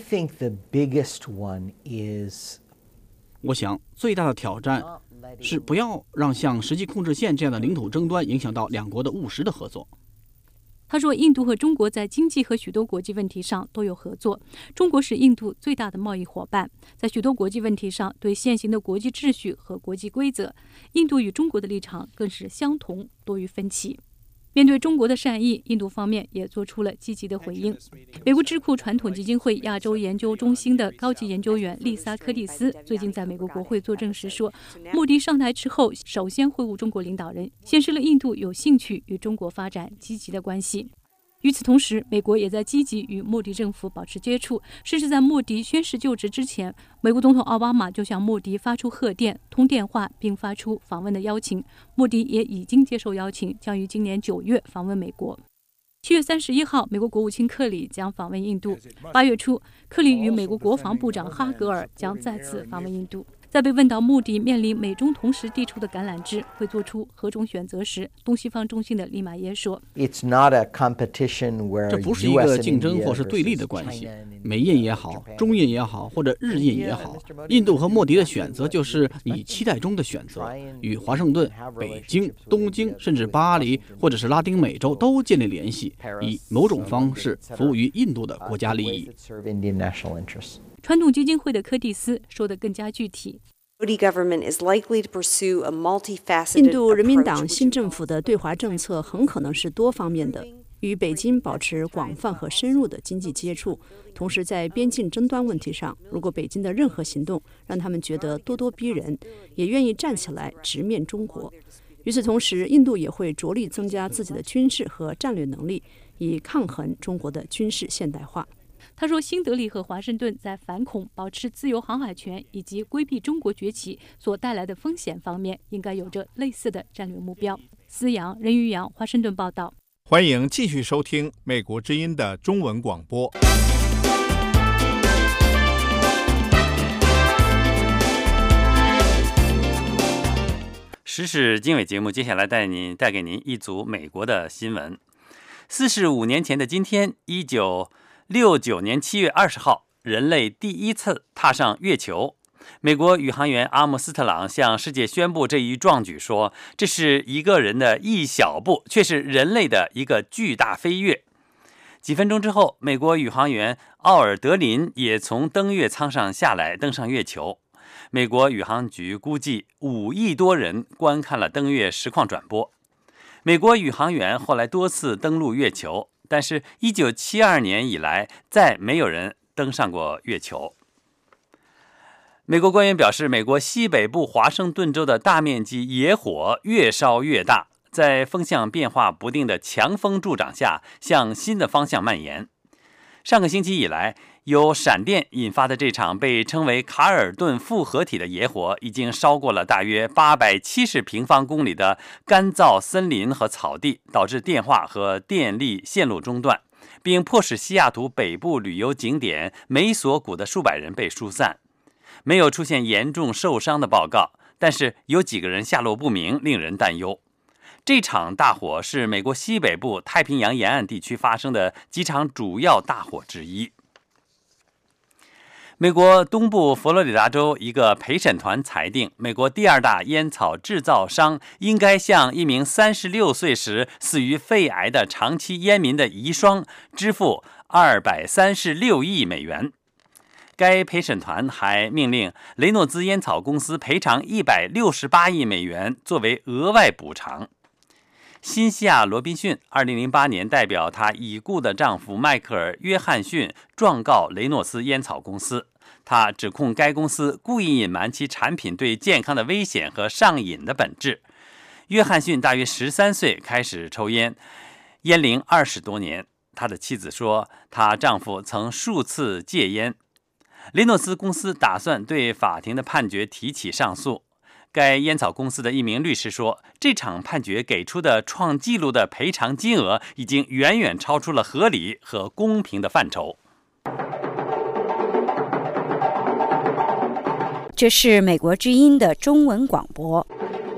我想最大的挑战是不要让像实际控制线这样的领土争端影响到两国的务实的合作。 他说，印度和中国在经济和许多国际问题上都有合作。中国是印度最大的贸易伙伴，在许多国际问题上对现行的国际秩序和国际规则，印度与中国的立场更是相同多于分歧。面对中国的善意，印度方面也做出了积极的回应。美国智库传统基金会亚洲研究中心的高级研究员丽萨·柯蒂斯最近在美国国会作证时说，莫迪上台之后首先会晤中国领导人，显示了印度有兴趣与中国发展积极的关系。与此同时，美国也在积极与莫迪政府保持接触，甚至在莫迪宣誓就职之前，美国总统奥巴马就向莫迪发出贺电、通电话，并发出访问的邀请。莫迪也已经接受邀请，将于今年9月访问美国。7月31号，美国国务卿克里将访问印度。8月初，克里与美国国防部长哈格尔将再次访问印度。在被问到莫迪面临美中同时递出的橄榄枝会做出何种选择时，东西方中心的利马耶说， 这不是一个竞争或是对立的关系，美印也好，中印也好，或者日印也好，印度和莫迪的选择就是你期待中的选择，与华盛顿、北京、东京甚至巴黎或者是拉丁美洲都建立联系，以某种方式服务于印度的国家利益。 传统基金会的柯蒂斯说得更加具体， 印度人民党新政府的对华政策很可能是多方面的，与北京保持广泛和深入的经济接触，同时在边境争端问题上，如果北京的任何行动让他们觉得咄咄逼人，也愿意站起来直面中国。与此同时，印度也会着力增加自己的军事和战略能力，以抗衡中国的军事现代化。 他说，新德里和华盛顿在反恐、保持自由航海权以及规避中国崛起所带来的风险方面，应该有着类似的战略目标。思阳、任玉阳，华盛顿报道。 欢迎继续收听美国之音的中文广播。 时事经纬节目接下来带给您一组美国的新闻。45年前的今天，1969年7月20号，人类第一次踏上月球。美国宇航员阿姆斯特朗向世界宣布这一壮举，说这是一个人的一小步，却是人类的一个巨大飞跃。几分钟之后，美国宇航员奥尔德林也从登月舱上下来，登上月球。美国宇航局估计5亿多人观看了登月实况转播。美国宇航员后来多次登陆月球，但是1972年以来再没有人登上过月球。美国官员表示，美国西北部华盛顿州的大面积野火越烧越大，在风向变化不定的强风助长下向新的方向蔓延。上个星期以来，由闪电引发的这场被称为卡尔顿复合体的野火已经烧过了大约870平方公里的干燥森林和草地，导致电话和电力线路中断，并迫使西雅图北部旅游景点梅索谷的数百人被疏散。没有出现严重受伤的报告，但是有几个人下落不明，令人担忧。这场大火是美国西北部太平洋沿岸地区发生的几场主要大火之一。美国东部佛罗里达州一个陪审团裁定，美国第2大烟草制造商应该向一名36岁时死于肺癌的长期烟民的遗孀支付236亿美元。该陪审团还命令雷诺兹烟草公司赔偿168亿美元作为额外补偿。辛西亚·罗宾逊2008年代表她已故的丈夫迈克尔·约翰逊状告雷诺兹烟草公司，他指控该公司故意隐瞒其产品对健康的危险和上瘾的本质。约翰逊大约13岁开始抽烟，烟龄20多年。他的妻子说，她丈夫曾数次戒烟。雷诺兹公司打算对法庭的判决提起上诉。 该烟草公司的一名律师说，这场判决给出的创纪录的赔偿金额已经远远超出了合理和公平的范畴。 这是美国之音的中文广播。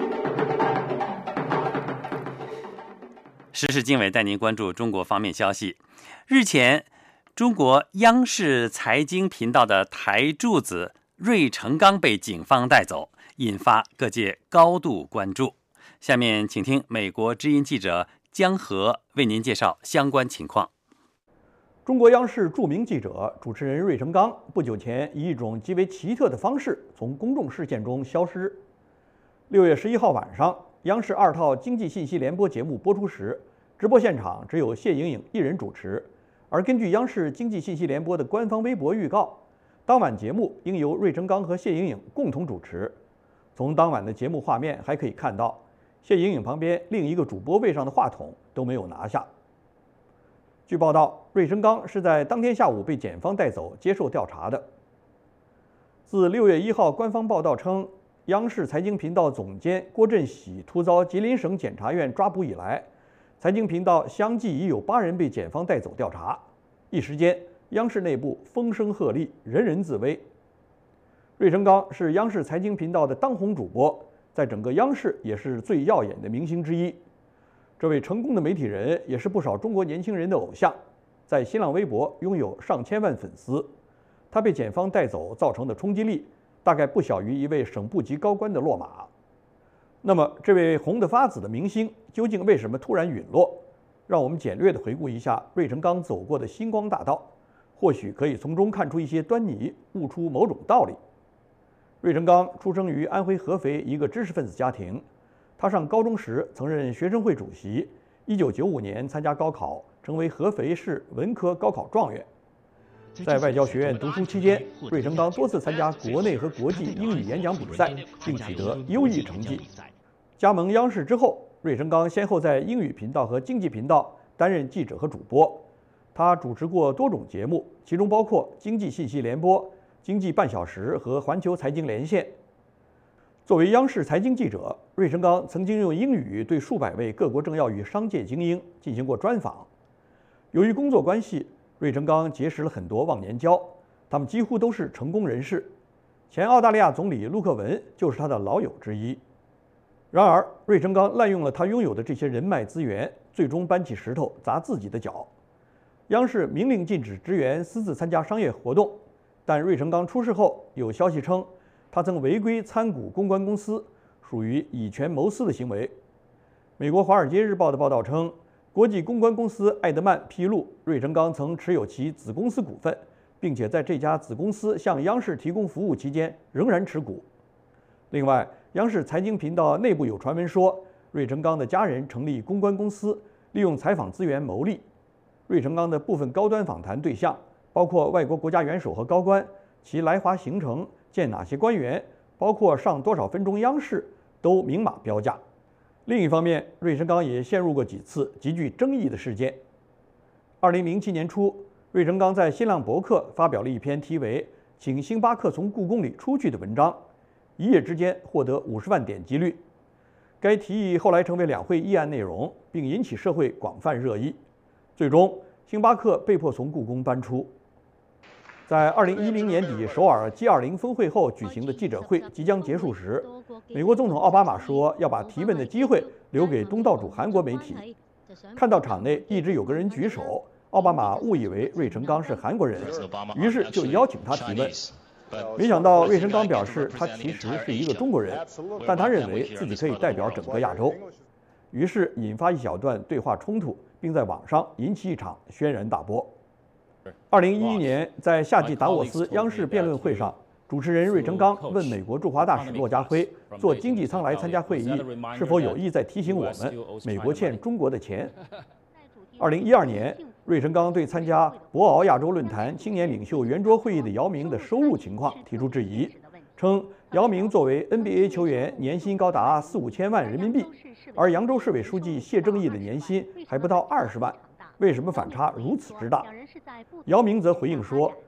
时事经纬带您关注中国方面消息。日前，中国央视财经频道的台柱子芮成钢被警方带走，引发各界高度关注。下面请听美国之音记者江河为您介绍相关情况。 中国央视著名记者、主持人芮成钢不久前以一种极为奇特的方式从公众视线中消失。6月11号晚上，央视2套经济信息联播节目播出时，直播现场只有谢颖颖一人主持，而根据央视经济信息联播的官方微博预告，当晚节目应由芮成钢和谢颖颖共同主持。从当晚的节目画面还可以看到，谢颖颖旁边另一个主播位上的话筒都没有拿下。据报道，芮成钢是在当天下午被检方带走接受调查的。自6月1号官方报道称，央视财经频道总监郭振喜突遭吉林省检察院抓捕以来，财经频道相继已有8人被检方带走调查。一时间，央视内部风声鹤唳，人人自危。芮成钢是央视财经频道的当红主播，在整个央视也是最耀眼的明星之一。这位成功的媒体人也是不少中国年轻人的偶像，在新浪微博拥有上千万粉丝。他被检方带走造成的冲击力，大概不小于一位省部级高官的落马。那么，这位红得发紫的明星究竟为什么突然陨落？让我们简略地回顾一下芮成钢走过的星光大道，或许可以从中看出一些端倪，悟出某种道理。芮成钢出生于安徽合肥一个知识分子家庭，他上高中时曾任学生会主席，1995年参加高考，成为合肥市文科高考状元。在外交学院读书期间，芮成钢多次参加国内和国际英语演讲比赛，并取得优异成绩。加盟央视之后，芮成钢先后在英语频道和经济频道担任记者和主播。他主持过多种节目，其中包括经济信息联播、经济半小时和环球财经连线。作为央视财经记者，芮成钢曾经用英语对数百位各国政要与商界精英进行过专访。由于工作关系，芮成钢结识了很多忘年交，他们几乎都是成功人士。前澳大利亚总理陆克文就是他的老友之一。然而，芮成钢滥用了他拥有的这些人脉资源，最终搬起石头砸自己的脚。央视明令禁止职员私自参加商业活动，但芮成钢出事后，有消息称他曾违规参股公关公司，属于以权谋私的行为。美国《华尔街日报》的报道称，国际公关公司艾德曼披露，芮成钢曾持有其子公司股份，并且在这家子公司向央视提供服务期间仍然持股。另外，央视财经频道内部有传闻说，芮成钢的家人成立公关公司，利用采访资源牟利。芮成钢的部分高端访谈对象，包括外国国家元首和高官，其来华行程、见哪些官员，包括上多少分钟央视，都明码标价。另一方面，芮成钢也陷入过几次极具争议的事件。2007年初，芮成钢在新浪博客发表了一篇题为《请星巴克从故宫里出去》的文章，一夜之间获得50万点击率。该提议后来成为两会议案内容，并引起社会广泛热议。最终，星巴克被迫从故宫搬出。在2010年底首尔 G20 峰会后举行的记者会即将结束时，美国总统奥巴马说要把提问的机会留给东道主韩国媒体。看到场内一直有个人举手，奥巴马误以为芮成钢是韩国人，于是就邀请他提问。没想到芮成钢表示他其实是一个中国人，但他认为自己可以代表整个亚洲，于是引发一小段对话冲突，并在网上引起一场轩然大波。2011年，在夏季达沃斯央视辩论会上，主持人芮成钢问美国驻华大使骆家辉坐经济舱来参加会议，是否有意在提醒我们美国欠中国的钱。2012年，芮成钢对参加博鳌亚洲论坛青年领袖圆桌会议的姚明的收入情况提出质疑，称姚明作为 NBA 球员年薪高达4-5千万人民币，而扬州市委书记谢正义的年薪还不到20万，为什么反差如此之大？姚明则回应说，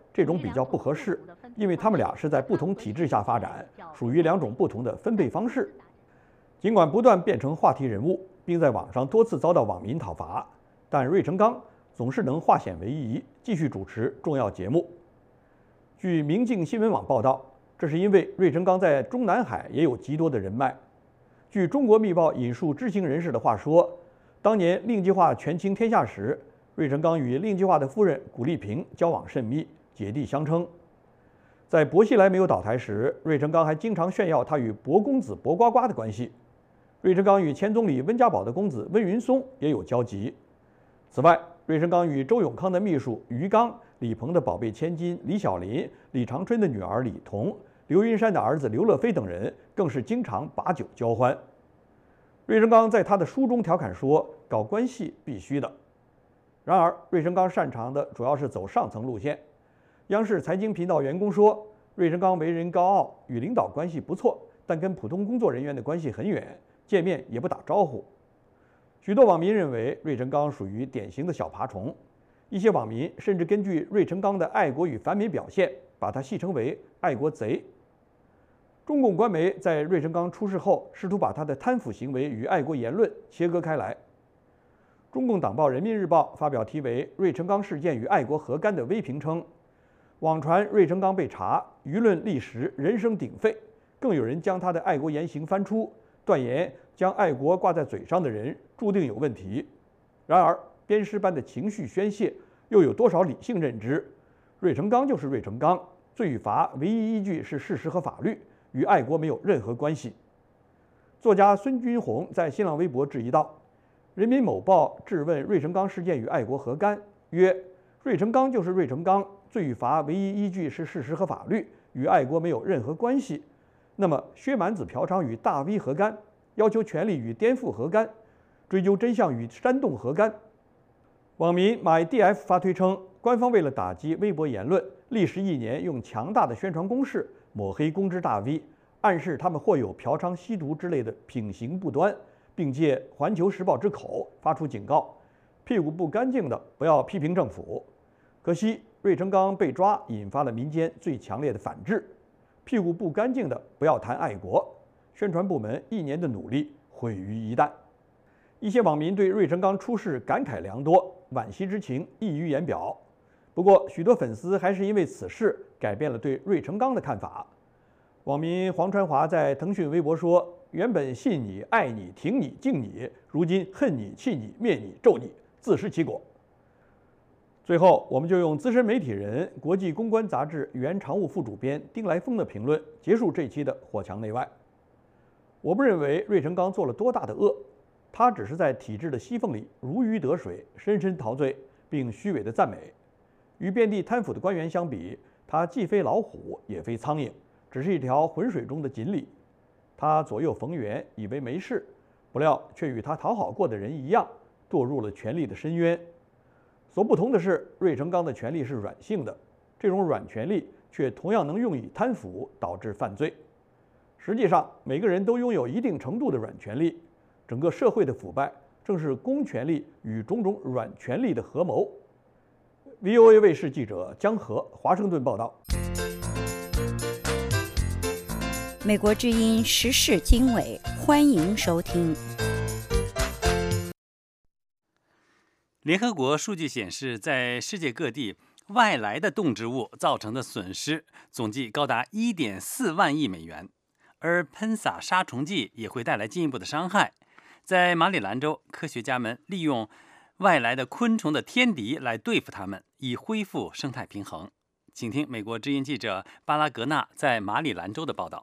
这种比较不合适，因为他们俩是在不同体制下发展，属于2种不同的分配方式。尽管不断变成话题人物，并在网上多次遭到网民讨伐，但芮成钢总是能化险为夷，继续主持重要节目。据明镜新闻网报道，这是因为芮成钢在中南海也有极多的人脉。据中国密报引述知情人士的话说，当年令计划权倾天下时，芮成钢与令计划的夫人古丽萍交往甚密，姐弟相称。在薄熙来没有倒台时，芮成钢还经常炫耀他与薄公子薄瓜瓜的关系。芮成钢与前总理温家宝的公子温云松也有交集。此外，芮成钢与周永康的秘书于刚、李鹏的宝贝千金李小林、李长春的女儿李彤、刘云山的儿子刘乐飞等人更是经常把酒交欢。芮成钢在他的书中调侃说：“搞关系必须的。”然而，芮成钢擅长的主要是走上层路线。央视财经频道员工说，芮成钢为人高傲，与领导关系不错，但跟普通工作人员的关系很远，见面也不打招呼。许多网民认为芮成钢属于典型的小爬虫，一些网民甚至根据芮成钢的爱国与反美表现，把他戏称为爱国贼。中共官媒在芮成钢出事后，试图把他的贪腐行为与爱国言论切割开来。中共党报《人民日报》发表题为《芮成钢事件与爱国何干》的微评称，网传芮成钢被查，舆论立时人声鼎沸，更有人将他的爱国言行翻出，断言将爱国挂在嘴上的人注定有问题。然而，鞭尸般的情绪宣泄，又有多少理性认知？芮成钢就是芮成钢，罪与罚唯一依据是事实和法律，与爱国没有任何关系。作家孙军红在新浪微博质疑道：“人民某报质问芮成钢事件与爱国何干？曰：芮成钢就是芮成钢，罪与罚唯一依据是事实和法律，与爱国没有任何关系。那么薛蛮子嫖娼与大 V 何干？要求权力与颠覆何干？追究真相与煽动何干？”网民MyDF 发推称，官方为了打击微博言论，历时1年用强大的宣传攻势抹黑公知大 V， 暗示他们或有嫖娼吸毒之类的品行不端，并借《环球时报》之口发出警告：屁股不干净的不要批评政府。可惜芮成钢被抓，引发了民间最强烈的反制。屁股不干净的不要谈爱国，宣传部门1年的努力毁于一旦。一些网民对芮成钢出事感慨良多，惋惜之情溢于言表。不过，许多粉丝还是因为此事改变了对芮成钢的看法。网民黄川华在腾讯微博说：“原本信你、爱你、挺你、敬你，如今恨你、气你、灭你、咒你，自食其果。”最后，我们就用资深媒体人、国际公关杂志原常务副主编丁来峰的评论结束这期的火墙内外。我不认为芮成钢做了多大的恶，他只是在体制的隙缝里如鱼得水，深深陶醉，并虚伪的赞美。与遍地贪腐的官员相比，他既非老虎，也非苍蝇，只是一条浑水中的锦鲤。他左右逢源，以为没事，不料却与他讨好过的人一样，堕入了权力的深渊。所不同的是，芮成钢的权力是软性的，这种软权力却同样能用以贪腐，导致犯罪。实际上，每个人都拥有一定程度的软权力，整个社会的腐败正是公权力与种种软权力的合谋。VOA 卫视记者江河华盛顿报道。 美国之音时事经纬，欢迎收听。 联合国数据显示，在世界各地，外来的动植物造成的损失总计高达 1.4 万亿美元，而喷洒杀虫剂也会带来进一步的伤害。在马里兰州，科学家们利用外来的昆虫的天敌来对付它们，以恢复生态平衡。请听美国之音记者巴拉格纳在马里兰州的报道。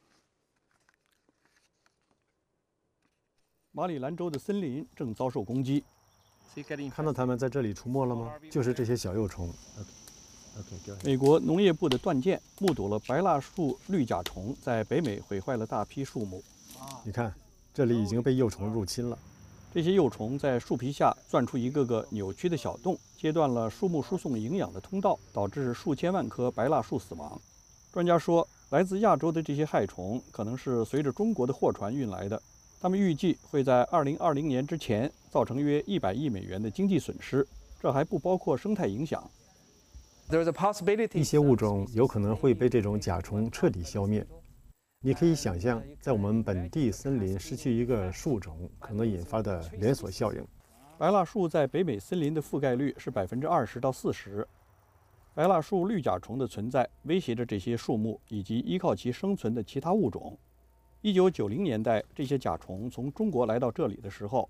马里兰州的森林正遭受攻击。 看到它们在这里出没了吗？就是这些小幼虫。 美国农业部的断箭目睹了白蜡树绿甲虫在北美毁坏了大批树木。 你看，这里已经被幼虫入侵了。 这些幼虫在树皮下钻出一个个扭曲的小洞，切断了树木输送营养的通道，导致数千万棵白蜡树死亡。专家说，来自亚洲的这些害虫可能是随着中国的货船运来的。他们预计会在2020年之前造成约100亿美元的经济损失，这还不包括生态影响。 一些物种有可能会被这种甲虫彻底消灭。你可以想象，在我们本地森林失去一个树种可能引发的连锁效应。 白蜡树在北美森林的覆盖率是20%到40%。白蜡树绿甲虫的存在威胁着这些树木以及依靠其生存的其他物种。1990年代，这些甲虫从中国来到这里的时候，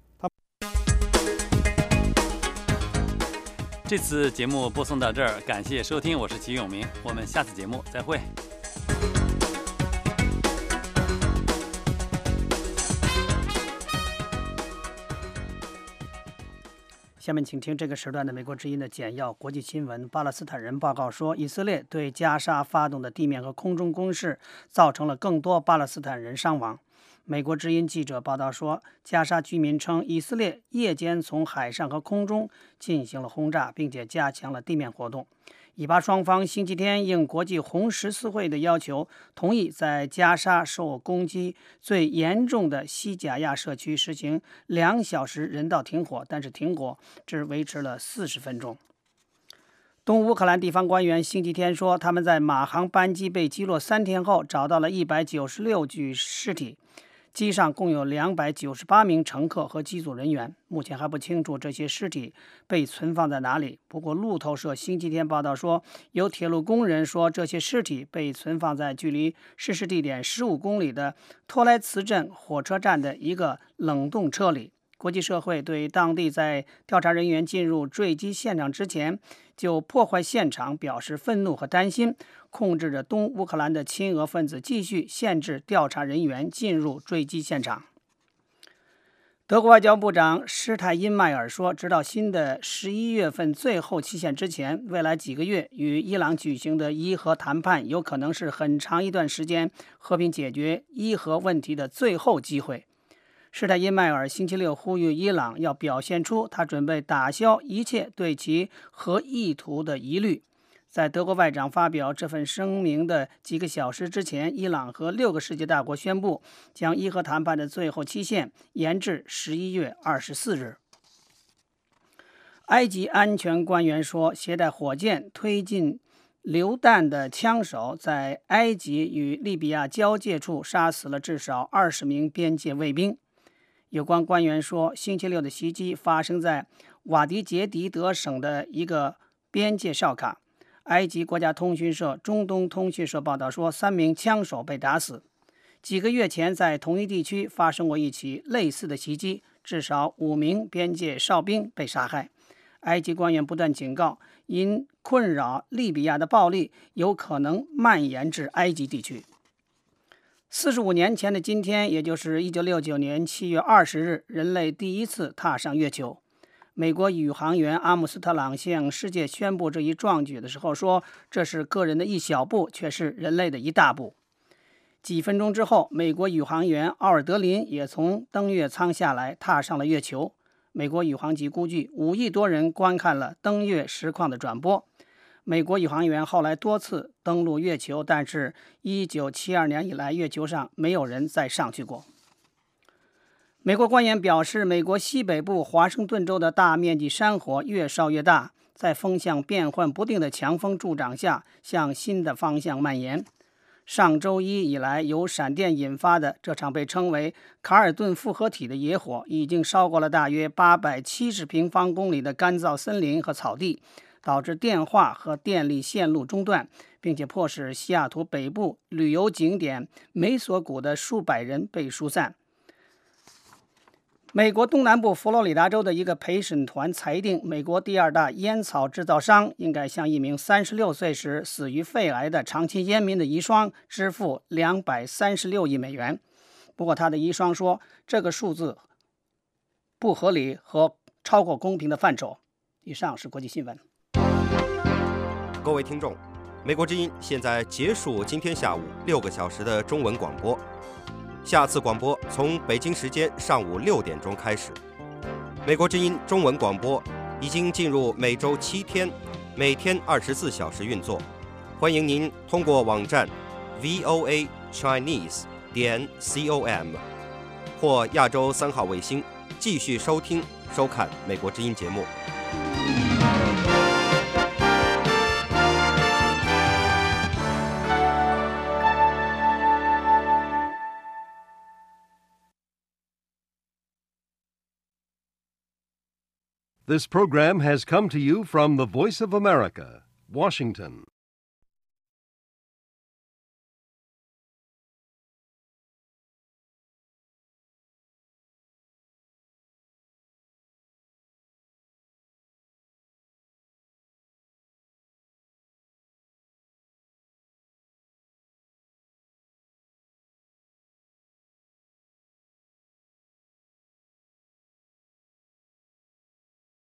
这次节目播送到这儿，感谢收听，我是齐永明，我们下次节目再会。 下面请听这个时段的美国之音的简要国际新闻。巴勒斯坦人报告说，以色列对加沙发动的地面和空中攻势造成了更多巴勒斯坦人伤亡。美国之音记者报道说，加沙居民称，以色列夜间从海上和空中进行了轰炸，并且加强了地面活动。以巴双方星期天应国际红十字会的要求，同意在加沙受攻击最严重的西贾亚社区实行2小时人道停火，但是停火只维持了40分钟。东乌克兰地方官员星期天说，他们在马航班机被击落3天后找到了196具尸体，机上共有298名乘客和机组人员，目前还不清楚这些尸体被存放在哪里。不过路透社星期天报道说，有铁路工人说，这些尸体被存放在距离失事地点15公里的托莱茨镇火车站的一个冷冻车里。国际社会对当地在调查人员进入坠机现场之前就破坏现场表示愤怒和担心，控制着东乌克兰的亲俄分子继续限制调查人员进入坠机现场。德国外交部长施泰因迈尔说，直到新的11月份最后期限之前，未来几个月与伊朗举行的伊核谈判有可能是很长一段时间和平解决伊核问题的最后机会。施泰因迈尔星期六呼吁伊朗要表现出他准备打消一切对其核意图的疑虑。在德国外长发表这份声明的几个小时之前，伊朗和6个世界大国宣布将伊核谈判的最后期限延至11月24日。埃及安全官员说，携带火箭推进榴弹的枪手在埃及与利比亚交界处杀死了至少20名边界卫兵。有关官员说，星期六的袭击发生在瓦迪杰迪德省的一个边界哨卡。埃及国家通讯社中东通讯社报道说，3名枪手被打死。几个月前，在同一地区发生过一起类似的袭击，至少5名边界哨兵被杀害。埃及官员不断警告，因困扰利比亚的暴力有可能蔓延至埃及地区。45年前的今天，也就是1969年7月20日，人类第一次踏上月球。美国宇航员阿姆斯特朗向世界宣布这一壮举的时候说，这是个人的一小步，却是人类的一大步。几分钟之后，美国宇航员奥尔德林也从登月舱下来，踏上了月球。美国宇航局估计5亿多人观看了登月实况的转播。美国宇航员后来多次登陆月球，但是1972年以来，月球上没有人再上去过。美国官员表示，美国西北部华盛顿州的大面积山火越烧越大，在风向变幻不定的强风助长下，向新的方向蔓延。上周一以来，由闪电引发的这场被称为卡尔顿复合体的野火，已经烧过了大约870平方公里的干燥森林和草地，导致电话和电力线路中断，并且迫使西雅图北部旅游景点梅索谷的数百人被疏散。美国东南部佛罗里达州的一个陪审团裁定，美国第2大烟草制造商应该向一名36岁时死于肺癌的长期烟民的遗孀支付236亿美元。不过他的遗孀说，这个数字不合理和超过公平的范畴。以上是国际新闻。 各位听众，美国之音现在结束今天下午6个小时的中文广播。下次广播从北京时间上午6点钟开始。美国之音中文广播已经进入每周7天，每天24小时运作。欢迎您通过网站 voachinese.com 或亚洲3号卫星继续收听收看美国之音节目。 This program has come to you from the Voice of America, Washington.